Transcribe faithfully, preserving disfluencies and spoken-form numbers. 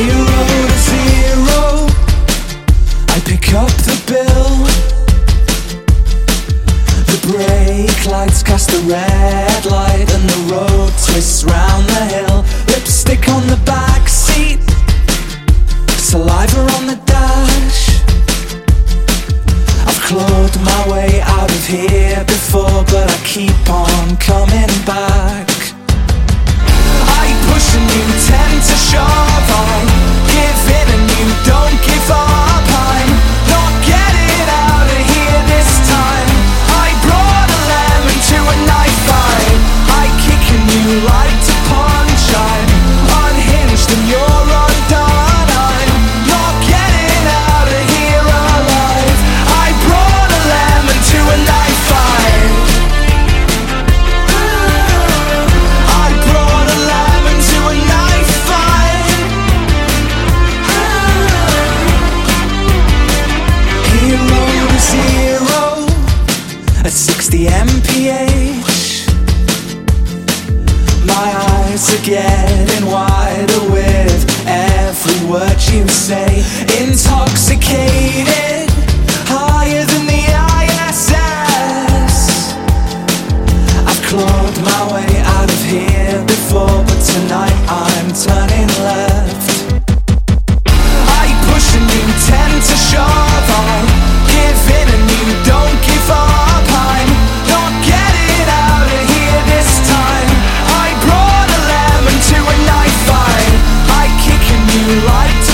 Zero to zero, I pick up the bill. The brake lights cast a red light and the road twists round the hill. Lipstick on the back seat, saliva on the dash. I've clawed my way out of here before, but I keep on coming back. I push and you tend to shove, I give in and you don't give up. I'm not getting out of here this time. I brought a lemon to a knife fight. I kick and you like to punch. I'm unhinged and you're undone. I'm not getting out of here alive. I brought a lemon to a knife fight. I brought a lemon to a knife fight. Hero to zero at sixty M P H. My eyes are getting wider with every word you say. Intoxicated, higher than the I S S. I've clawed my way out of here before, but tonight I'm turning left. I push and you tend to shove, I give in and you don't give up. I'm not getting out of here this time. I brought a lemon to a knife fight. I kick and you like to